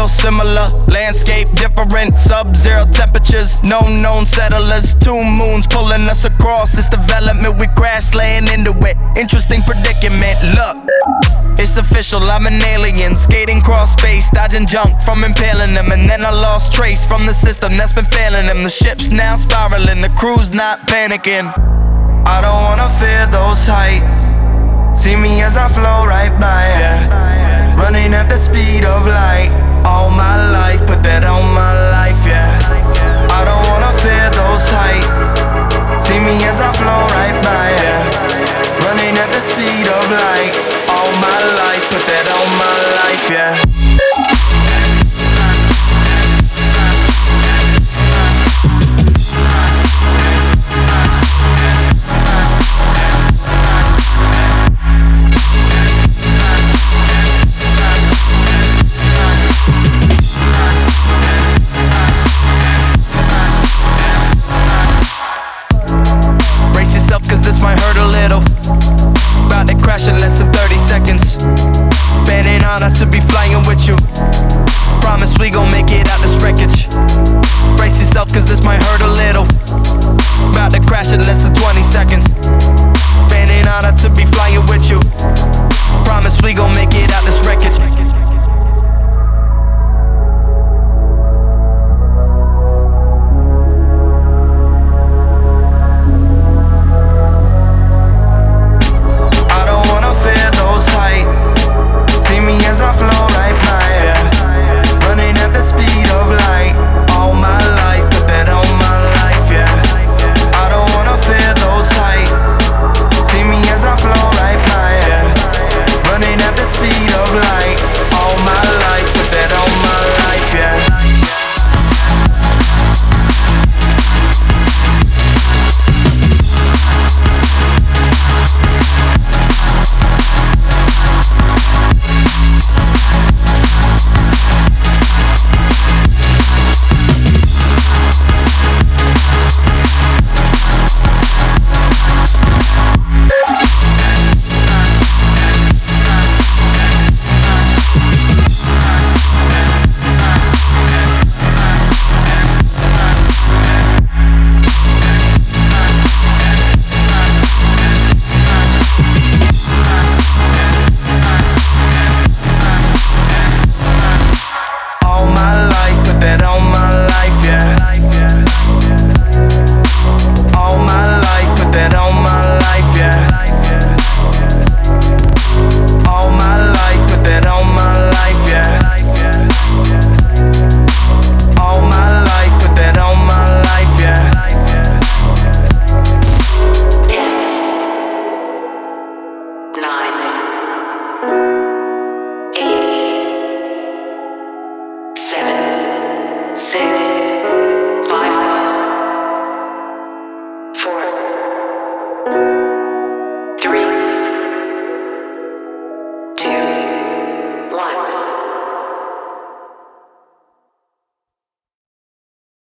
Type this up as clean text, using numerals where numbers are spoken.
real similar. Landscape different, sub-zero temperatures, no known settlers. Two moons pulling us across this development. We crash laying into it. Interesting predicament. Look, it's official, I'm an alien. Skating cross space, dodging junk from impaling them. And then I lost trace from the system that's been failing them. The ship's now spiraling, the crew's not panicking. I don't wanna fear those heights. See me as I flow right by, yeah. Running at the speed of light. All my life, put that on my life, yeah. I don't wanna fear those heights. See me as I flow right by, yeah. Running at the speed of light. All my life, put that on my life, yeah. Cause this might hurt a little. About to crash in less than 30 seconds. Banding honor to be flying with you. Promise we gon' make it out this wreckage. Brace yourself cause this might hurt a little. About to crash in less than 20 seconds. Banding honor to be flying with you. Promise we gon' make it out this wreckage. Six, 5, 4